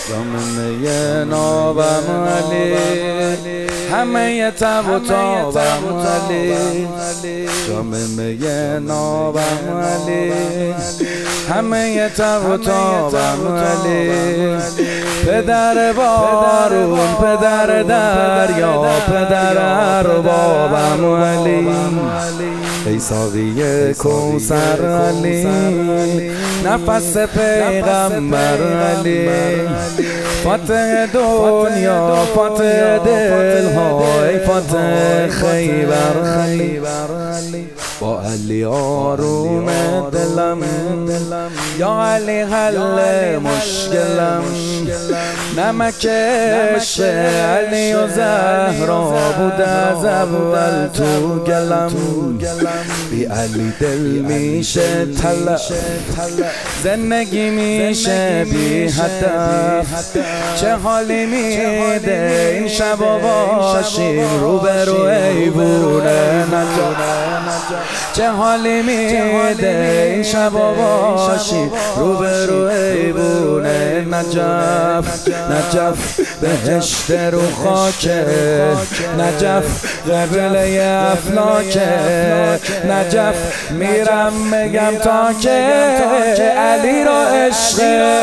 جام نابم علی، همه تب و تابم علی. جام نابم علی، همه تب و تابم علی. پدر بارون، پدر دریا، پدر اربابم علی. ای ساقی کوثر علی، نفس پیغمبر علی. فاتح دنیا، فاتح دلها، ای فاتح خیبر علی. با علی آروم دلم، یا علی حل مشکلم. نمک عشق علی و زهرا بود از اول تو گلم. بی علی دل میشه تلف، زندگی میشه بی هدف. چه حالی میده این شبا باشیم روبرو ایوونه نجات. چه حالی میده این شبا باشیم روبرو ایوونه نجف. نجف بهشت رو خاکه، نجف قبله افلاکه. نجف میرم میگم تا که علی را عشقه.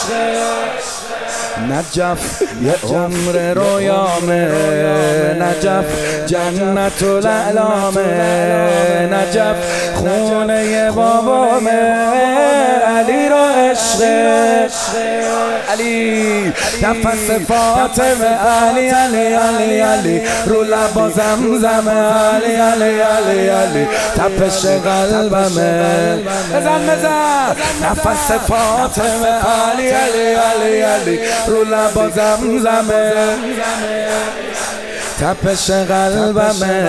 نجف یه عمر رویامه، نجف جنت الاعلامه. نجف خونه بابامه، علی را عشقه. علی نفس فاطمه، علی علی علی علی. رو لبا زمزم، علی علی علی علی. تپش قلبمه، بزن بزن. نفس فاطمه، علی علی علی علی. رو لبا زمزمه، تپش قلبمه.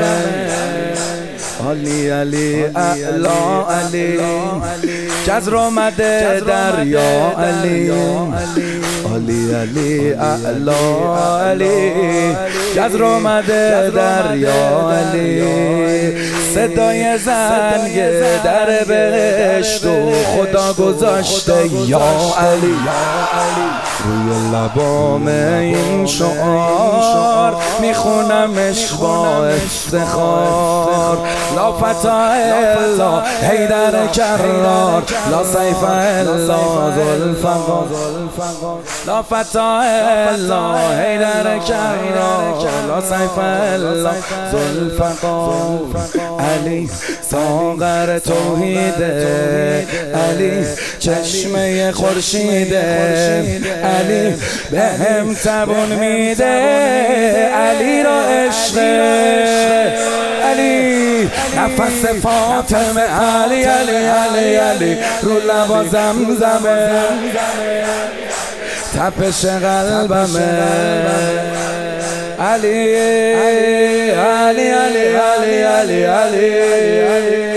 علی علی اعلا علی، جزر آمده دریا علی. علی علی اعلا علی، جزر آمده دریا علی. صدای زنگ در بهشت و خدا گذاشته یا علی. روی لبام این شعار میخونمش با افتخار. لا فتح الا حیدر کرار، لا سیف الا ذوالفقار. لا فتح الا حیدر کرار، لا سیف الا ذوالفقار. علی ساغر توحیده، علی چشمه خورشیده. علی به هم تبون میده، علی را عشقه. علی نفس فاطمه، علی علی علی علی. رو لبا زمزمه، تپش قلبمه. علی علی علی علی علی علی.